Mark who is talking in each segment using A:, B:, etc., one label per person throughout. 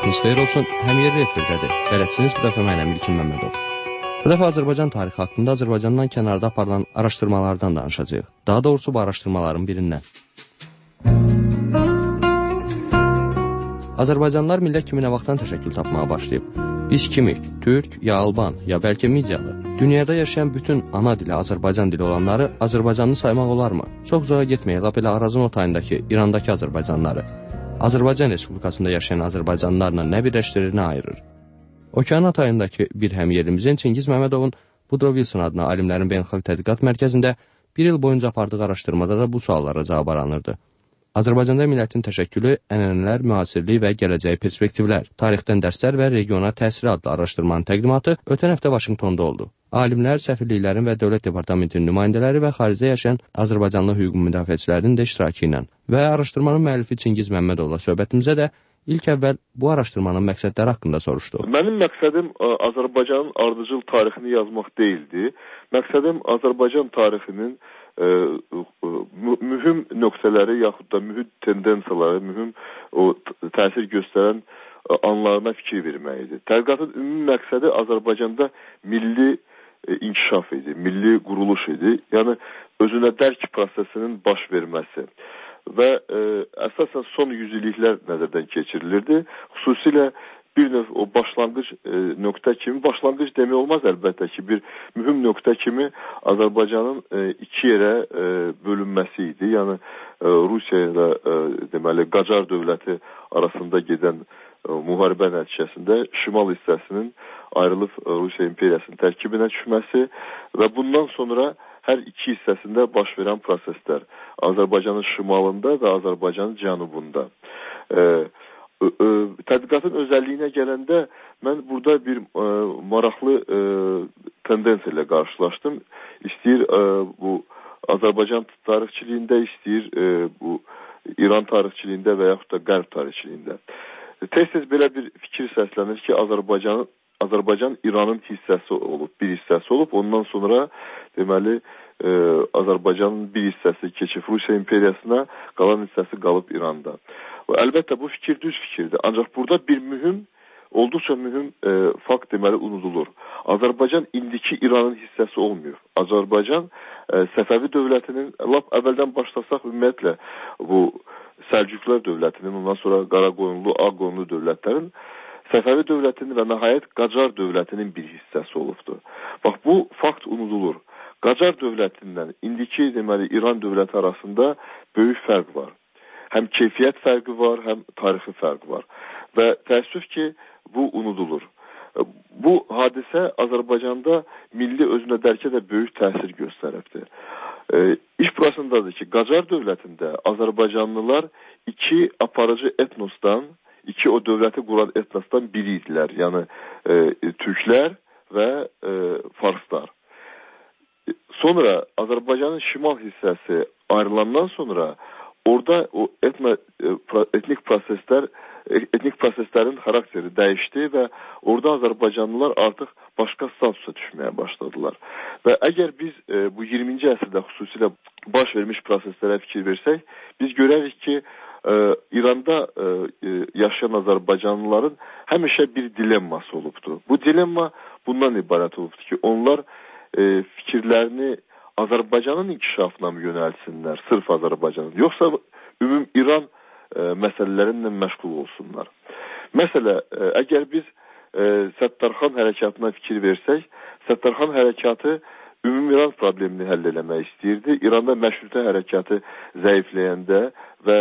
A: Vaxtınız xeyir olsun. Həmyerli efirdədir. Bələdçiniz bu dəfə mənəm İlkin Məmmədov. Bu dəfə Azərbaycan tarixi haqqında Azərbaycandan kənarda aparılan araşdırmalardan danışacağıq. Daha doğrusu bu araşdırmaların birindən. Azərbaycanlılar millət kimi nə vaxtdan təşəkkül tapmağa başlayıb? Biz kimik? Türk, ya Alban, ya bəlkə Midyalı? Dünyada yaşayan bütün ana dili Azərbaycan dili olanları Azərbaycanlı saymaq olarmı? Çox uzağa getməyək, lap elə Arazın o tayındakı, İrandakı Azərbaycanlıları. Azərbaycan Respublikasında yaşayan Azərbaycanlılarla nə birləşdirir, nə ayırır? Okean atayındakı bir həmyerimizin Çingiz Məmmədovun Woodrow Wilson adına alimlərin beynəlxalq tədqiqat mərkəzində bir il boyunca apardığı araşdırmada da bu suallara cavab aranırdı. Azərbaycanda millətin təşəkkülü, ənənələr, müasirlik və gələcəyi perspektivlər, tarixdən dərslər və regiona təsiri adlı araşdırmanın təqdimatı ötən həftə Vaşinqtonda oldu. Alimlər, səfirliklərin və Dövlət Departamentinin nümayəndələri və xaricdə yaşayan Azərbaycanlı hüquq müdafiəçilərinin də iştirakı ilə və araşdırmanın müəllifi Çingiz Məmmədovla söhbətimizə də ilk əvvəl bu araşdırmanın məqsədləri haqqında soruşduq.
B: Mənim məqsədim Azərbaycanın ardıcıl tarixini yazmaq deyildi. Məqsədim Azərbaycan tarixinin mühüm nöqtələri yaxud da mühüm tendensiyaları, mühüm o təsir göstərən anlarına fikir vermək idi. Tədqiqatın ümumi məqsədi Azərbaycanda milli inkişaf idi, milli quruluş idi. Yəni özünə dərk prosesinin baş verməsi və əsasən son yüzilliklər nəzərdən keçirilirdi. Xüsusilə bir növ o başlanğıc nöqtə kimi, başlanğıc demək olmaz əlbəttə ki, bir mühüm nöqtə kimi Azərbaycanın iki yerə bölünməsi idi. Yəni Rusiya ilə deməli Qacar dövləti arasında gedən müharibə nəticəsində şimal hissəsinin ayrılıb Rusiya imperiyasının tərkibinə düşməsi və bundan sonra hər iki hissəsində baş verən proseslər Azərbaycanın şimalında və Azərbaycanın cənubunda. Tədqiqatın özəlliyinə gələndə mən burada bir maraqlı tendensiya ilə qarşılaşdım. İstəyir bu Azərbaycan tarixçiliyində, istəyir bu İran tarixçiliyində və yaxud da Qərb tarixçiliyində. Tez-tez belə bir fikir səslənir ki, Azərbaycan İranın hissəsi olub, bir hissəsi olub. Ondan sonra deməli Azərbaycanın bir hissəsi keçib Rusiya imperiyasına, qalan hissəsi qalıb İranda. Əlbəttə bu fikir düz fikirdir. Ancaq burada bir olduqca mühüm fakt deməli unudulur. Azərbaycan indiki İranın hissəsi olmuyor. Azərbaycan Səfəvi dövlətinin, lap əvvəldən başlasaq ümumiyyətlə bu Səlcuqlar dövlətinin, ondan sonra Qaraqoyunlu, Ağqoyunlu dövlətlərin Səfəvi dövlətinin və nəhayət Qacar dövlətinin bir hissəsi olubdur. Bax, bu fakt unudulur. Qacar dövlətindən indiki deməli İran dövləti arasında böyük fərq var. Həm keyfiyyət fərqi var, həm tarixi fərqi var. Və təəssüf ki, bu unudulur. Bu hadisə Azərbaycanda milli özünə dərkə də böyük təsir göstəribdir. İş burasındadır ki, Qacar dövlətində Azərbaycanlılar iki aparıcı etnosdan, iki o dövləti quran etnosdan biri idilər. Yəni türklər və farslar. Sonra Azərbaycanın şimal hissəsi ayrılandan sonra orada o etnik proseslərin xarakteri dəyişdi və orada Azərbaycanlılar artıq başqa statusa düşməyə başladılar. Və əgər biz bu 20-ci əsrdə xüsusilə baş vermiş proseslərə fikir versək, biz görərik ki, İranda yaşayan Azərbaycanlıların həmişə bir dilemması olubdur. Bu dilemma bundan ibarət olubdur ki, onlar fikirlərini Azərbaycanın inkişafına mı yönəlsinlər, sırf Azərbaycanın, yoxsa ümum İran məsələlərinlə məşğul olsunlar. Məsələ, əgər biz Səttarxan hərəkatına fikir versək, Səttarxan hərəkatı ümum İran problemini həll eləmək istəyirdi. İranda məşrutə hərəkatı zəifləyəndə və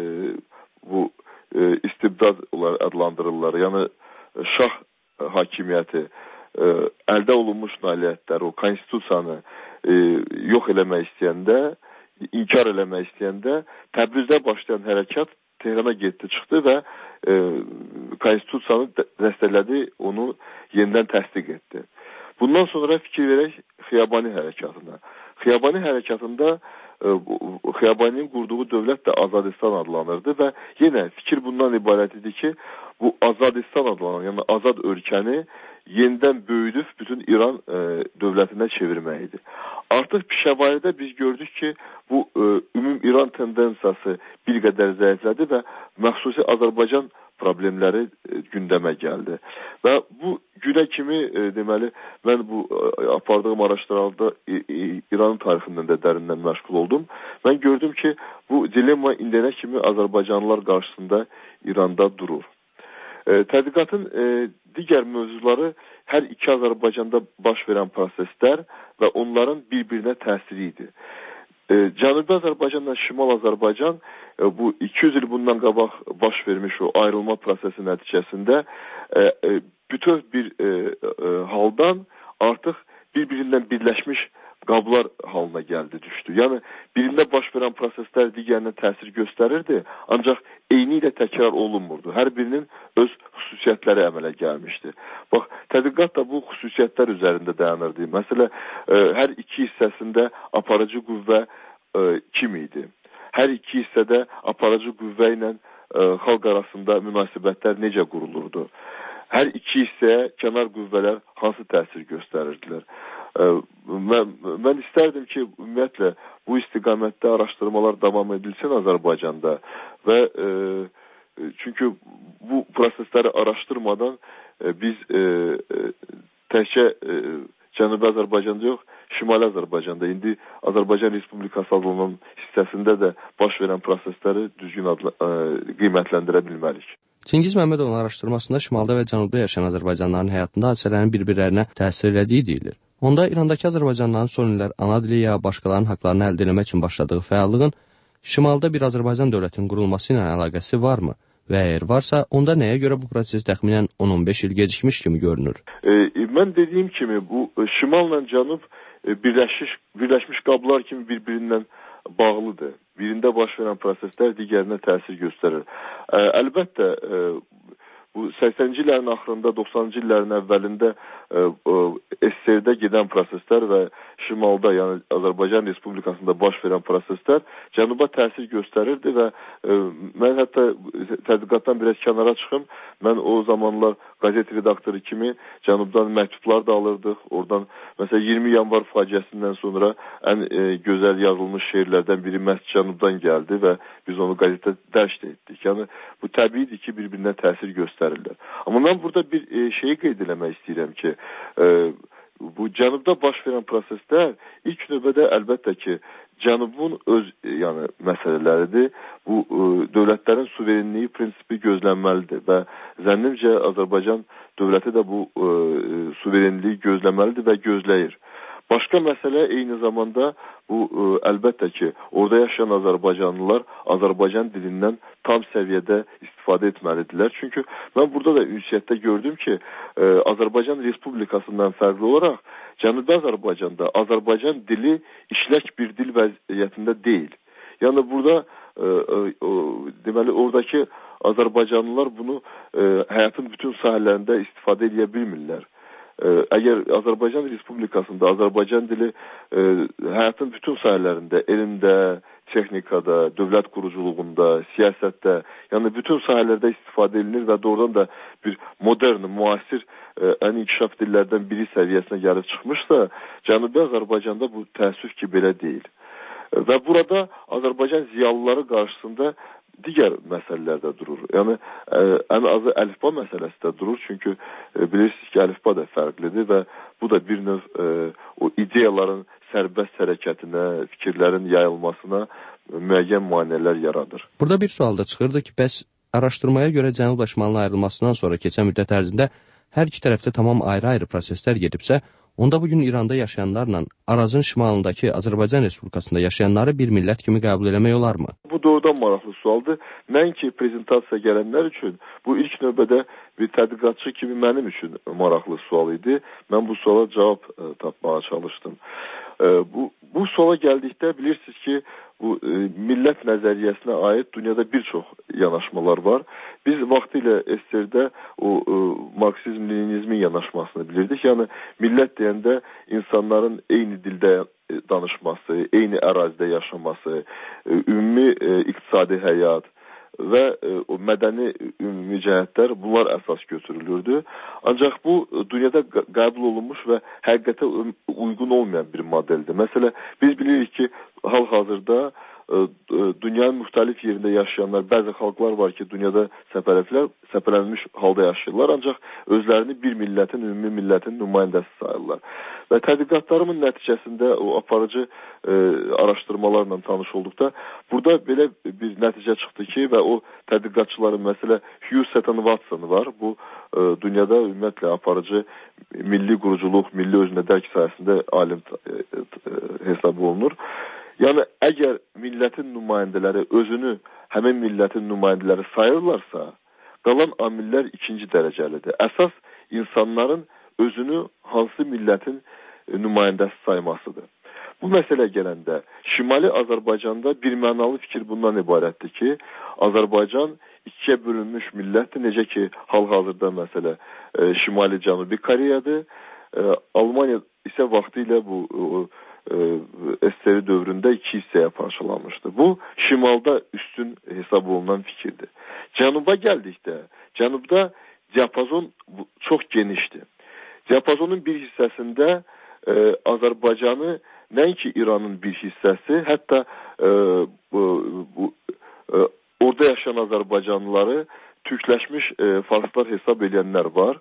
B: bu istibdad adlandırırlar, yəni şah hakimiyyəti, əldə olunmuş nailiyyətlər, o konstitusiyanı yox eləmək istəyəndə, inkar eləmək istəyəndə Təbrizdə başlayan hərəkat Tehrana getdi, çıxdı və konstitusiyanı dəstəklədi, onu yenidən təsdiq etdi. Bundan sonra fikir verək Xiyabani hərəkatına. Xiyabani hərəkatında Xiyabaninin qurduğu dövlət də Azadistan adlanırdı və yenə fikir bundan ibarət idi ki, bu Azadistan adlanan, yəni azad ölkəni yenidən böyüdüb bütün İran dövlətinə çevirməkdir. Artıq Pişəvaridə biz gördük ki, bu ümum İran tendensiyası bir qədər zəiflədi və məxsusi Azərbaycan problemləri gündəmə gəldi. Və bu günə kimi deməli mən bu apardığım araşdırmada İran tarixindən də dərindən məşğul oldum. Mən gördüm ki, bu dilemma indiyənə kimi Azərbaycanlılar qarşısında İranda durur. Tədqiqatın digər mövzuları hər iki Azərbaycanda baş verən proseslər və onların bir-birinə təsiri idi. Cənubi Azərbaycanla Şimal Azərbaycan bu 200 il bundan qabaq baş vermiş o ayrılma prosesi nəticəsində bütöv bir haldan artıq bir-birindən birləşmiş qablar halına gəldi, düşdü. Yəni, birində baş verən proseslər digərinə təsir göstərirdi, ancaq eyni ilə təkrar olunmurdu. Hər birinin öz xüsusiyyətləri əmələ gəlmişdi. Bax, tədqiqat da bu xüsusiyyətlər üzərində dayanırdı. Məsələn, hər iki hissəsində aparıcı qüvvə kim idi? Hər iki hissədə aparıcı qüvvə ilə xalq arasında münasibətlər necə qurulurdu? Hər iki hissəyə kənar qüvvələr hansı təsir göstərirdilər? Mən istərdim ki, ümumiyyətlə, bu istiqamətdə araşdırmalar davam edilsin Azərbaycanda və çünki bu prosesləri araşdırmadan biz təkcə Cənubi Azərbaycanda yox, Şimali Azərbaycanda, indi Azərbaycan Respublikası adlanan hissəsində də baş verən prosesləri düzgün qiymətləndirə bilmərik.
A: Çingiz Məmmədovun araşdırmasında Şimalda və Cənubda yaşayan Azərbaycanlıların həyatında hadisələrin bir-birlərinə təsir elədiyi deyilir. Onda İrandakı Azərbaycanlıların son illər ana dili ya başqalarının haqlarını əldə etmək üçün başladığı fəallığın Şimalda bir Azərbaycan dövlətinin qurulması ilə əlaqəsi varmı? Və əgər varsa, onda nəyə görə bu proses təxminən 10-15 il gecikmiş kimi görünür?
B: Mən dediyim kimi, bu Şimalla Cənub birləşmiş qablar kimi bir-birindən bağlıdır. Birində baş verən proseslər digərinə təsir göstərir. Əlbəttə, bu 80-ci illərin axırında, 90-cı illərin əvvəlində SSR-də gedən proseslər və Şimalda, yəni Azərbaycan Respublikasında baş verən proseslər Cənuba təsir göstərirdi və mən hətta tədqiqatdan biraz kənara çıxım. Mən o zamanlar qazet redaktoru kimi Cənubdan məktublar da alırdıq. Oradan, məsələn, 20 yanvar faciəsindən sonra ən gözəl yazılmış şeirlərdən biri məhz Cənubdan gəldi və biz onu qazetdə dərc etdik. Yəni, bu təbiidir ki, bir-birinə təsir göstərirlər. Amma mən burada bir şeyi qeyd eləmək istəyirəm ki, bu Cənubda baş verən proseslər ilk növbədə əlbəttə ki, Cənubun öz məsələləridir. Bu dövlətlərin suverenliyi prinsipi gözlənməlidir və zənnimcə Azərbaycan dövləti də bu suverenliyi gözləməlidir və gözləyir. Başqa məsələ eyni zamanda bu əlbəttə ki, orada yaşayan Azərbaycanlılar Azərbaycan dilindən tam səviyyədə istifadə etməlidirlər. Çünki mən burada da ünsiyyətdə gördüm ki, Azərbaycan Respublikasından fərqli olaraq Cənubi Azərbaycanda Azərbaycan dili işlək bir dil vəziyyətində deyil. Yəni burada deməli oradakı Azərbaycanlılar bunu həyatın bütün sahələrində istifadə edə bilmirlər. Əgər Azərbaycan Respublikasında Azərbaycan dili həyatın bütün sahələrində, elmdə, texnikada, dövlət quruculuğunda, siyasətdə, yəni bütün sahələrdə istifadə edilir və doğrudan da bir modern, müasir, ən inkişaf dillərdən biri səviyyəsinə gəlib çıxmışsa, Cənubi Azərbaycanda bu təəssüf ki, belə deyil. Və burada Azərbaycan ziyalıları qarşısında digər məsələlər də durur. Yəni, ən azı əlifba məsələsi də durur. Çünki bilirsiniz ki, əlifba da fərqlidir və bu da bir növ o ideyaların sərbəst hərəkətinə, fikirlərin yayılmasına müəyyən maneələr yaradır.
A: Burada bir sual da çıxırdı ki, bəs araşdırmaya görə Cənubla Şimalın ayrılmasından sonra keçən müddət ərzində hər iki tərəfdə tamam ayrı-ayrı proseslər gedibsə, onda bugün İranda yaşayanlarla Arazın şimalındakı Azərbaycan Respublikasında yaşayanları bir millət kimi qəbul eləmək olarmı?
B: Bu doğrudan maraqlı sualdır. Nəinki prezentasiya gələnlər üçün, bu ilk növbədə bir tədqiqatçı kimi mənim üçün maraqlı sual idi. Mən bu suala cavab tapmağa çalışdım. Bu suala gəldikdə bilirsiniz ki, bu millət nəzəriyyəsinə aid dünyada bir çox yanaşmalar var. Biz vaxtilə SSR-də o Marksizm-Leninizmin yanaşmasını bilirdik. Yəni, millət deyəndə insanların eyni dildə danışması, eyni ərazidə yaşaması, ümumi iqtisadi həyat, və o mədəni ümumi cəhətlər bunlar əsas götürülürdü. Ancaq bu dünyada qəbul olunmuş və həqiqətə uyğun olmayan bir modeldir. Məsələn, biz bilirik ki, hal-hazırda dünyanın müxtəlif yerində yaşayanlar, bəzi xalqlar var ki, dünyada səpələnmiş halda yaşayırlar, ancaq özlərini bir millətin, ümumi millətin nümayəndəsi sayırlar. Və tədqiqatlarımın nəticəsində o aparıcı araşdırmalarla tanış olduqda, burada belə bir nəticə çıxdı ki, və o tədqiqatçıların, məsələ Hugh Seton Watson var, bu dünyada ümumiyyətlə aparıcı milli quruculuq, milli özünə dərk sayəsində alim hesab olunur. Yəni, əgər millətin nümayəndələri özünü həmin millətin nümayəndələri sayırlarsa, qalan amillər ikinci dərəcəlidir. Əsas insanların özünü hansı millətin nümayəndəsi saymasıdır. Bu məsələ gələndə, Şimali Azərbaycanda bir mənalı fikir bundan ibarətdir ki, Azərbaycan ikiyə bölünmüş millətdir, necə ki, hal-hazırda məsələ Şimali Cənubi Koreyadır, Almaniya isə vaxtilə bu SSR dövründə iki hissəyə parçalanmışdı. Bu, şimalda üstün hesab olunan fikirdir. Cənuba gəldikdə, cənubda diapazon çox genişdir. Diapazonun bir hissəsində Azərbaycanı, nəinki İranın bir hissəsi, hətta orada yaşayan Azərbaycanlıları türkləşmiş farslar hesab edənlər var.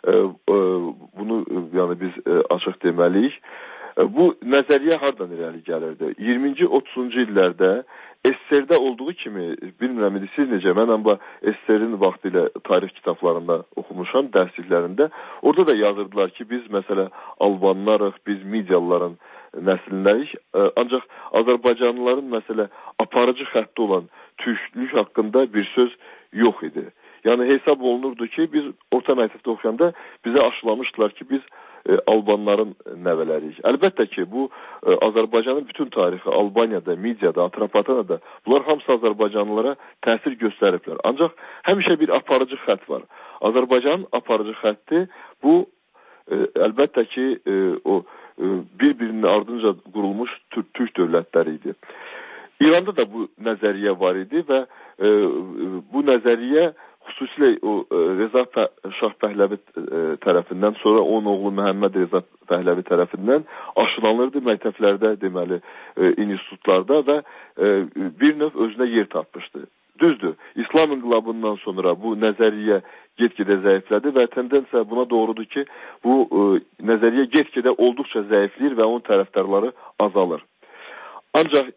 B: Bunu yəni biz açıq deməliyik. Bu nəzəriyyə hardan irəli gəlirdi? 20-ci, 30-cu illərdə SSR-də olduğu kimi, bilmirəm, siz necə, mən amma SSR-in vaxtı ilə tarix kitablarında oxumuşam, dərsliklərində. Orada da yazırdılar ki, biz məsələ Albanlarıq, biz Midiyalıların nəsillərik. Ancaq Azərbaycanlıların məsələ aparıcı xətti olan türklük haqqında bir söz yox idi. Yəni hesab olunurdu ki, biz orta məktəbdə oxuyanda bizə aşılamışdılar ki, biz Albanların nəvələriyik. Əlbəttə ki, bu Azərbaycanın bütün tarixi, Albaniyada, Midiyada, Atropatenada, bunlar hamısı Azərbaycanlılara təsir göstəriblər. Ancaq həmişə bir aparıcı xətt var. Azərbaycanın aparıcı xətti bu, əlbəttə ki, o bir-birinin ardınca qurulmuş türk dövlətləri idi. İranda da bu nəzəriyyə var idi və bu nəzəriyyə xüsusilə o Reza Şah Pəhləvi tərəfindən, sonra onun oğlu Məhəmməd Reza Pəhləvi tərəfindən aşılanırdı məktəblərdə, deməli, institutlarda və bir növ özünə yer tapmışdı. Düzdür, İslam inqilabından sonra bu nəzəriyyə get-gedə zəiflədi və tendensiya buna doğrudur ki, bu nəzəriyyə get-gedə olduqca zəifləyir və onun tərəfdarları azalır. Ancaq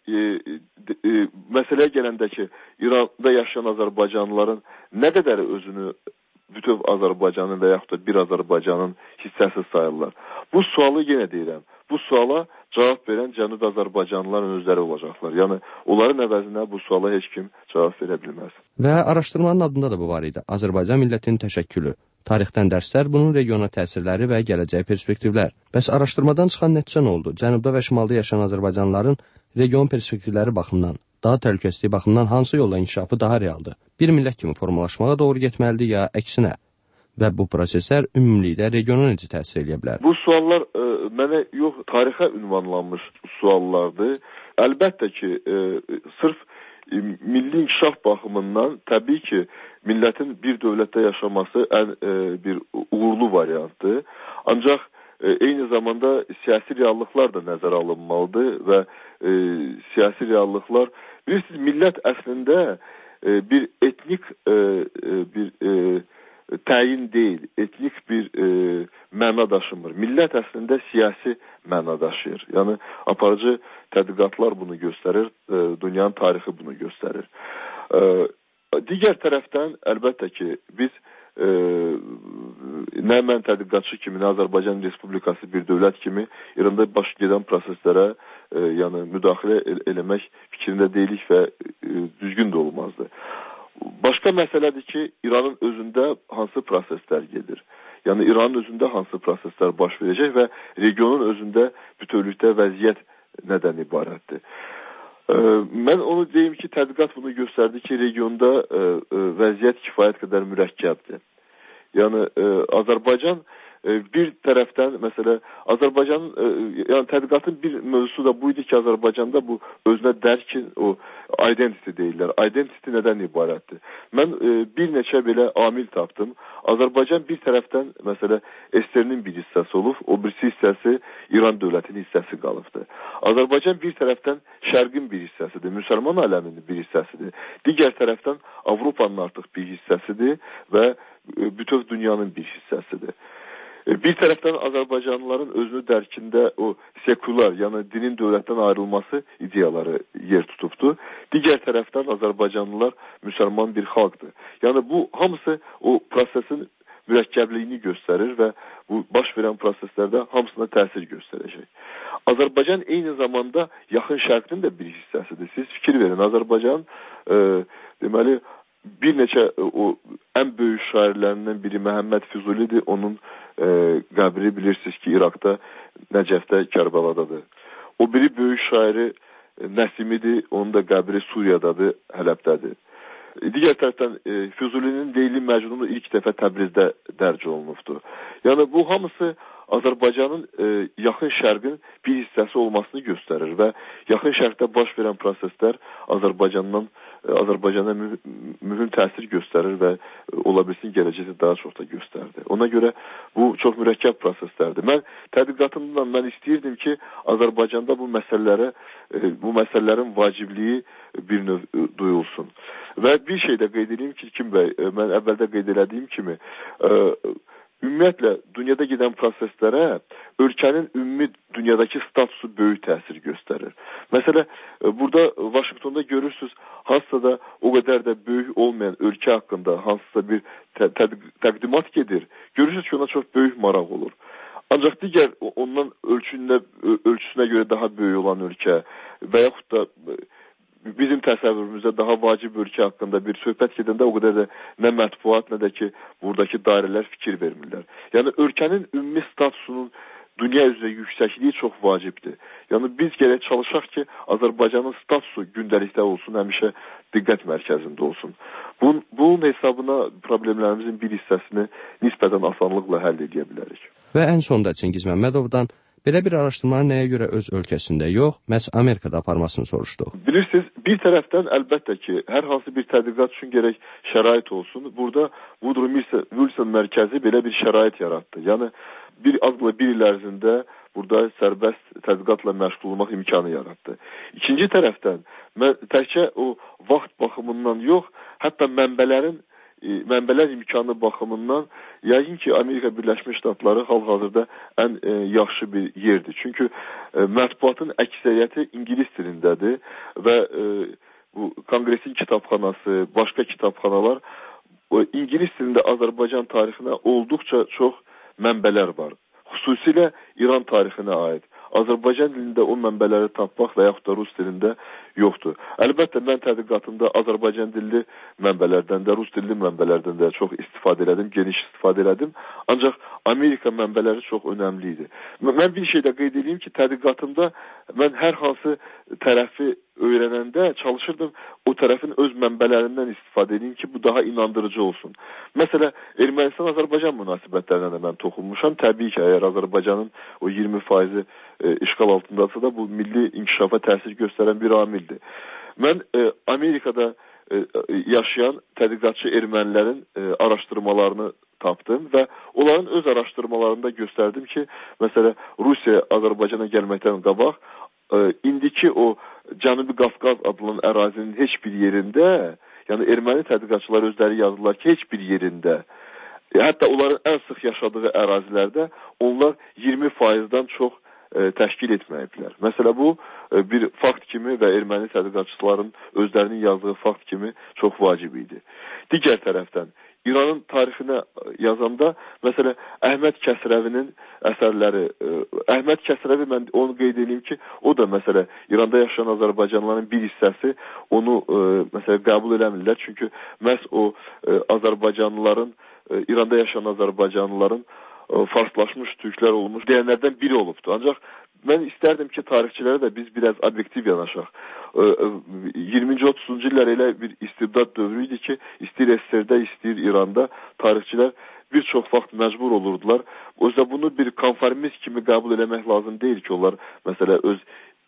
B: məsələyə gələndə ki, İranda yaşayan Azərbaycanlıların nə qədər özünü bütöv Azərbaycanın və yaxud da bir Azərbaycanın hissəsi sayırlar. Bu sualı yenə deyirəm, bu suala cavab verən Cənubi Azərbaycanlıların özləri olacaqlar. Yəni, onların əvəzinə bu suala heç kim cavab verə bilməz.
A: Və araşdırmanın adında da bu var idi. Azərbaycan millətinin təşəkkülü. Tarixdən dərslər, bunun regiona təsirləri və gələcək perspektivlər. Bəs araşdırmadan çıxan nəticə nə oldu? Cənubda və şimalda yaşayan Azərbaycanlıların region perspektivləri baxımından, daha təhlükəsizlik baxımından hansı yolla inkişafı daha realdır? Bir millət kimi formalaşmağa doğru getməlidir ya əksinə? Və bu proseslər ümumilikdə regiona necə təsir edə bilər?
B: Bu suallar mənə yox, tarixə ünvanlanmış suallardır. Əlbəttə ki, sırf milli inkişaf baxımından təbii ki, millətin bir dövlətdə yaşaması ən bir uğurlu variantdır. Ancaq eyni zamanda siyasi reallıqlar da nəzərə alınmalıdır və siyasi reallıqlar, bilirsiniz, millət əslində bir etnik təyin deyil, etnik bir məna daşımır. Millət əslində siyasi məna daşıyır. Yəni, aparıcı tədqiqatlar bunu göstərir, dünyanın tarixi bunu göstərir. Digər tərəfdən, əlbəttə ki, biz nə mən tədqiqatçı kimi, nə Azərbaycan Respublikası bir dövlət kimi İranda baş gedən proseslərə yəni müdaxilə eləmək fikrində deyilik və düzgün də olmazdı. Başqa məsələdir ki, İranın özündə hansı proseslər gedir? Yəni, İranın özündə hansı proseslər baş verəcək və regionun özündə bütövlükdə vəziyyət nədən ibarətdir? Mən onu deyim ki, tədqiqat bunu göstərdi ki, regionda vəziyyət kifayət qədər mürəkkəbdir. Yəni, Azərbaycan bir tərəfdən məsələ Azərbaycanın yəni tədqiqatın bir mövzusu da bu idi ki, Azərbaycanda bu özünə dərkin o identity deyirlər. Identity nədən ibarətdir? Mən bir neçə belə amil tapdım. Azərbaycan bir tərəfdən məsələ SSR-nin bir hissəsi olub, o birisi hissəsi İran dövlətinin hissəsi qalıbdır. Azərbaycan bir tərəfdən Şərqin bir hissəsidir, müsəlman aləminin bir hissəsidir. Digər tərəfdən Avropanın artıq bir hissəsidir və bütöv dünyanın bir hissəsidir. Bir tərəfdən Azərbaycanlıların özünü dərkində o sekular, yəni dinin dövlətdən ayrılması ideyaları yer tutubdur. Digər tərəfdən Azərbaycanlılar müsəlman bir xalqdır. Yəni bu hamısı o prosesin mürəkkəbliyini göstərir və bu baş verən proseslərdə hamısına təsir göstərəcək. Azərbaycan eyni zamanda Yaxın Şərqin də bir hissəsidir. Siz fikir verin, Azərbaycan deməli bir neçə o ən böyük şairlərindən biri Məhəmməd Füzulidir. Onun qəbri bilirsiniz ki, İraqda, Nəcəfdə, Kərbəladadır. O biri böyük şairi Nəsimidir. Onun da qəbri Suriyadadır, Hələbdədir. Digər tərəfdən Füzulinin Leyli Məcnunu ilk dəfə Təbrizdə dərc olunubdur. Yəni bu hamısı Azərbaycanın Yaxın Şərqin bir hissəsi olmasını göstərir və Yaxın Şərqdə baş verən proseslər Azərbaycana mühüm təsir göstərir və ola bilsin gələcəkdə daha çox da göstərdi. Ona görə bu çox mürəkkəb proseslərdir. Mən tədqiqatımdan istəyirdim ki, Azərbaycanda bu məsələlərin vacibliyi bir növ duyulsun. Və bir şey də qeyd edeyim ki, Kim bəy, mən əvvəldə qeyd elədiyim kimi, ümumiyyətlə, dünyada gedən proseslərə ölkənin ümumi dünyadakı statusu böyük təsir göstərir. Məsələ, burada Vaşinqtonda görürsünüz, hansısa da o qədər də böyük olmayan ölkə haqqında hansısa bir təqdimat gedir. Görürsünüz ki, ona çox böyük maraq olur. Ancaq digər ondan ölçüsünə görə daha böyük olan ölkə və yaxud da bizim təsəvvürümüzdə daha vacib ölkə haqqında bir söhbət gedəndə o qədər də nə mətbuat, nə də ki, buradakı dairələr fikir vermirlər. Yəni, ölkənin ümumi statusunun dünya üzrə yüksəkliyi çox vacibdir. Yəni, biz gərək çalışaq ki, Azərbaycanın statusu gündəlikdə olsun, həmişə diqqət mərkəzində olsun. Bunun hesabına problemlərimizin bir hissəsini nisbətən asanlıqla həll edə bilərik.
A: Və ən sonda Çingiz Məmmədovdan belə bir araşdırmanı nəyə görə öz ölkəsində yox, məhz Amerikada aparmasını soruşduq.
B: Bilirsiniz, bir tərəfdən əlbəttə ki, hər hansı bir tədqiqat üçün gərək şərait olsun. Burada Woodrow Wilson mərkəzi belə bir şərait yaratdı. Yəni, azla bir il ərzində burada sərbəst tədqiqatla məşğul olmaq imkanı yaratdı. İkinci tərəfdən, təkcə o vaxt baxımından yox, hətta mənbələr imkanı baxımından yəqin ki, Amerika Birləşmiş Ştatları hal-hazırda ən yaxşı bir yerdir. Çünki mətbuatın əksəriyyəti İngilis dilindədir və bu Konqresin kitabxanası, başqa kitabxanalar İngilis dilində Azərbaycan tarixinə olduqca çox mənbələr var. Xüsusilə İran tarixinə aid. Azərbaycan dilində o mənbələri tapmaq və yaxud da Rus dilində yoxdur. Əlbəttə, mən tədqiqatımda Azərbaycan dilli mənbələrdən də, Rus dilli mənbələrdən də çox istifadə elədim, geniş istifadə elədim. Ancaq Amerika mənbələri çox önəmli idi. Mən bir şey də qeyd edeyim ki, tədqiqatımda mən hər hansı tərəfi öyrənəndə çalışırdım o tərəfin öz mənbələrindən istifadə edeyim ki, bu daha inandırıcı olsun. Məsələ, Ermənistan-Azərbaycan münasibətlərinə də mən toxunmuşam. Təbii ki, əgər Azərbaycanın o 20% işğal altındasa da bu milli inkişafa təsir göstərən bir amildir. Mən Amerikada yaşayan tədqiqatçı ermənilərin araşdırmalarını tapdım və onların öz araşdırmalarında göstərdim ki, məsələ, Rusiya Azərbaycana gəlməkdən qabaq indiki o Cənubi Qafqaz adlanan ərazinin heç bir yerində, yəni erməni tədqiqatçılar özləri yazdılar ki, heç bir yerində, hətta onların ən sıx yaşadığı ərazilərdə onlar 20%-dan çox təşkil etməyiblər. Məsələ, bu bir fakt kimi və erməni tədqiqatçıların özlərinin yazdığı fakt kimi çox vacib idi. Digər tərəfdən, İranın tarixinə yazanda, məsələ, Əhməd Kəsrəvinin əsərləri, Əhməd Kəsrəvi, mən onu qeyd edeyim ki, o da, məsələ, İranda yaşayan Azərbaycanlıların bir hissəsi onu, məsələ, qəbul eləmirlər. Çünki məhz o Azərbaycanlıların, İranda yaşayan Azərbaycanlıların farslaşmış türklər olmuş deyənlərdən biri olubdur. Ancaq mən istərdim ki, tarixçilərə də biz biraz obyektiv yanaşaq. 20-ci 30-cu illər elə bir istibdad dövrü idi ki, istəyir SSR-də, istəyir İranda tarixçilər bir çox vaxt məcbur olurdular. O yüzden bunu bir konformist kimi qəbul eləmək lazım deyil ki, onlar mesela öz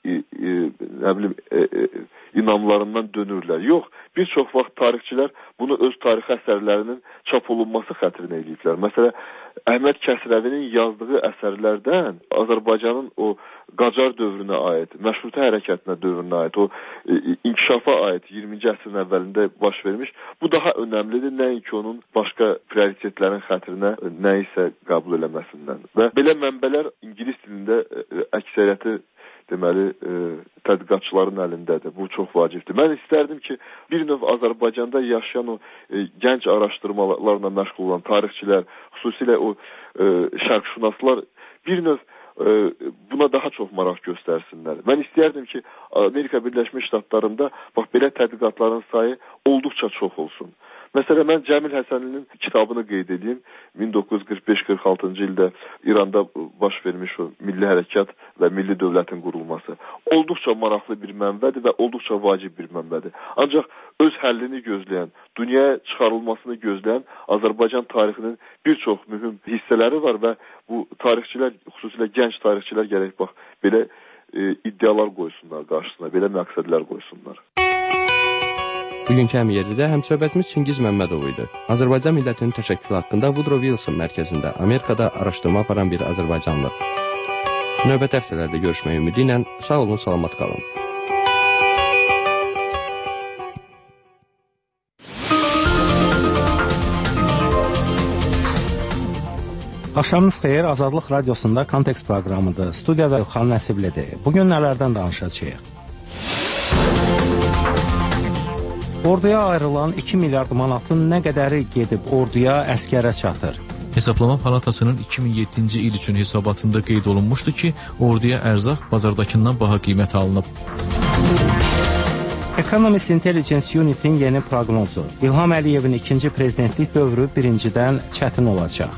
B: inamlarından dönürlər. Yox, bir çox vaxt tarixçilər bunu öz tarixi əsərlərinin çap olunması xətrinə eləyiblər. Məsələn, Əhməd Kəsrəvinin yazdığı əsərlərdən Azərbaycanın o Qacar dövrünə aid, məşrutə hərəkətinə dövrünə aid, o inkişafa aid 20-ci əsrin əvvəlində baş vermiş. Bu daha önəmlidir, nəinki onun başqa prioritetlərin xətrinə nə isə qəbul eləməsindən. Və belə mənbələr ingilis dilində əksəriyyəti deməli, tədqiqatçıların əlindədir. Bu çox vacibdir. Mən istərdim ki, bir növ Azərbaycanda yaşayan o gənc araşdırmalarla məşğul olan tarixçilər, xüsusilə o şərqşünaslar bir növ buna daha çox maraq göstərsinlər. Mən istərdim ki, Amerika Birləşmiş Ştatlarında bax belə tədqiqatların sayı olduqca çox olsun. Məsələn, mən Cəmil Həsənlinin kitabını qeyd edeyim. 1945-46-cı ildə İranda baş vermiş o milli hərəkat və milli dövlətin qurulması. Olduqca maraqlı bir mənbədir və olduqca vacib bir mənbədir. Ancaq öz həllini gözləyən, dünyaya çıxarılmasını gözləyən Azərbaycan tarixinin bir çox mühüm hissələri var və bu tarixçilər, xüsusilə gənc tarixçilər gərək bax belə iddialar qoysunlar qarşısına, belə məqsədlər qoysunlar.
A: Bugünkü həmyerlidə həmsöhbətimiz Çingiz Məmmədov idi. Azərbaycan millətinin təşəkkülü haqqında Woodrow Wilson mərkəzində Amerikada araşdırma aparan bir Azərbaycanlı. Növbəti həftələrdə görüşmək ümidi ilə sağ olun, salamat qalın.
C: Axşamınız xeyir, Azadlıq Radiosunda Kontekst proqramıdır. Studiyada Xan Nəsiblidir. Bugün nələrdən danışacağıq? Orduya ayrılan 2 milyard manatın nə qədəri gedib orduya, əskərə çatır?
D: Hesablama Palatasının 2007-ci il üçün hesabatında qeyd olunmuşdu ki, orduya ərzaq bazardakından baha qiymət alınıb.
C: Economist Intelligence Unit'in yeni proqnozu. İlham Əliyevin ikinci prezidentlik dövrü birincidən çətin olacaq.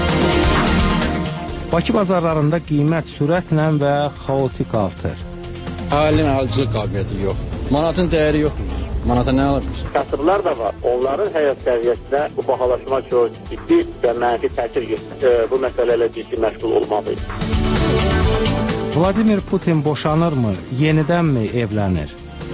C: Bakı bazarlarında qiymət sürətlə və xaotik artır.
E: Əhalinin alıcılıq qabiliyyəti yox. Manatın dəyəri yoxdur. Manata nə alırmış?
F: Kasıblar da var. Onların həyat səviyyəsində bu bahalaşma çox ciddi və mənfi təsir göstərir. Bu məsələlə ciddi məşğul olmalıyıq.
C: Vladimir Putin boşanırmı? Yenidənmi evlənir?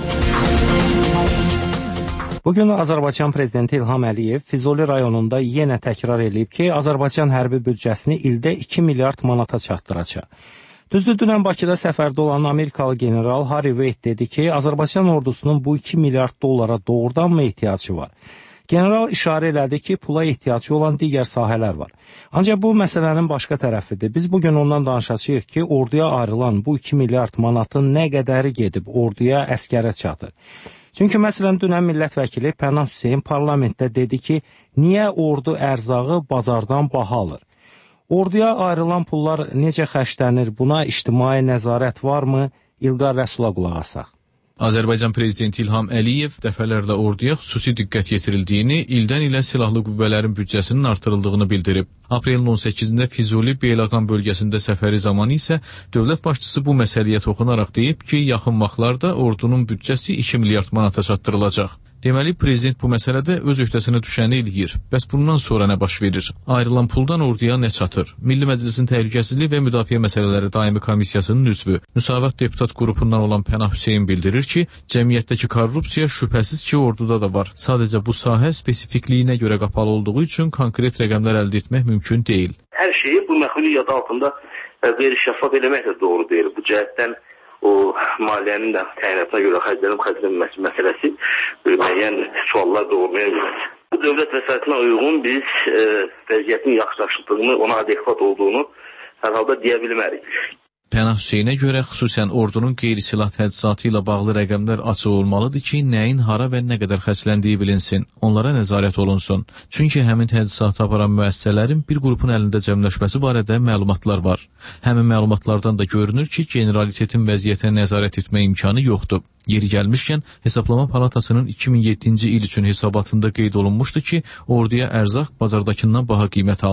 C: Bugün Azərbaycan prezidenti İlham Əliyev Füzuli rayonunda yenə təkrar edib ki, Azərbaycan hərbi büdcəsini ildə 2 milyard manata çatdıracaq. Düzdür, dünən Bakıda səfərdə olan Amerikalı general Harry Wade dedi ki, Azərbaycan ordusunun bu 2 milyard dollara doğrudanmı ehtiyacı var? General işarə elədi ki, pula ehtiyacı olan digər sahələr var. Ancaq bu məsələnin başqa tərəfidir. Biz bugün ondan danışacağıq ki, orduya ayrılan bu 2 milyard manatın nə qədəri gedib orduya, əskərə çatır? Çünki məsələn, dünən millət vəkili Pənah Hüseyn parlamentdə dedi ki, niyə ordu ərzağı bazardan baha alır? Orduya ayrılan pullar necə xərclənir? Buna ictimai nəzarət varmı? İlqar Rəsula qulaq asaq.
D: Azərbaycan prezidenti İlham Əliyev dəfələrlə orduya xüsusi diqqət yetirildiyini, ildən ilə silahlı qüvvələrin büdcəsinin artırıldığını bildirib. Aprelin 18-də Füzuli Beyləqan bölgəsində səfəri zamanı isə dövlət başçısı bu məsələyə toxunaraq deyib ki, yaxın vaxtlarda ordunun büdcəsi 2 milyard manata çatdırılacaq. Deməli, prezident bu məsələdə öz öhdəsinə düşəni eləyir. Bəs bundan sonra nə baş verir? Ayrılan puldan orduya nə çatır? Milli Məclisin Təhlükəsizlik və Müdafiə Məsələləri Daimi Komissiyasının üzvü, Müsavat deputat qrupundan olan Pənah Hüseyn bildirir ki, cəmiyyətdəki korrupsiya şübhəsiz ki, orduda da var. Sadəcə bu sahə spesifikliyinə görə qapalı olduğu üçün konkret rəqəmlər əldə etmək mümkün deyil.
F: Hər şeyi bu məsuliyyət altında qeyri-şəffaf eləmək də doğru deyil. Bu cəhətdən o maliyyənin də təyinatına görə xərclənməsi məsələsi müəyyən suallar doğurmaya bilər. Bu dövlət vəsaitinə uyğun biz vəziyyətin yaxşılaşdığını, ona adekvat olduğunu hər halda deyə bilmərik.
D: Pənah Hüseynə görə xüsusən ordunun qeyri-silah təchizatı ilə bağlı rəqəmlər açıq olmalıdır ki, nəyin hara və nə qədər xərcləndiyi bilinsin, onlara nəzarət olunsun. Çünki həmin təchizatı aparan müəssisələrin bir qrupun əlində cəmləşməsi barədə məlumatlar var. Həmin məlumatlardan da görünür ki, generalitetin vəziyyətə nəzarət etmə imkanı yoxdur. Yeri gəlmişkən, Hesablama Palatasının 2007-ci il üçün hesabatında qeyd olunmuşdu ki, orduya ərzaq bazardakından baha qiymət alınıb.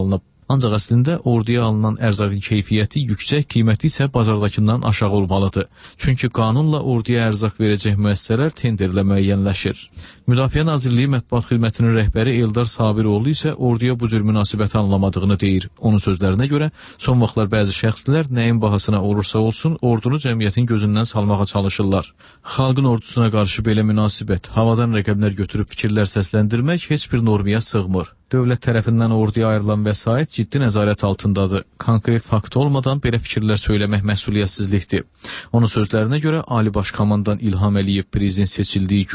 D: Ancaq əslində orduya alınan ərzaqın keyfiyyəti yüksək, qiyməti isə bazardakından aşağı olmalıdır. Çünki qanunla orduya ərzaq verəcək müəssisələr tenderlə müəyyənləşir. Müdafiə Nazirliyi Mətbuat Xidmətinin rəhbəri Eldar Sabiroğlu isə orduya bu cür münasibəti anlamadığını deyir. Onun sözlərinə görə son vaxtlar bəzi şəxslər nəyin bahasına olursa olsun ordunu cəmiyyətin gözündən salmağa çalışırlar. Xalqın ordusuna qarşı belə münasibət, havadan rəqəmlər götürüb fikirlər səsləndirmək heç bir normaya sığmır. Dövlət tərəfindən orduya ayrılan vəsait ciddi nəzarət altındadır. Konkret fakt olmadan belə fikirlər söyləmək məsuliyyətsizlikdir. Onun sözlərinə görə Ali Baş Komandan İlham Əliyev prezident seçildiyi gün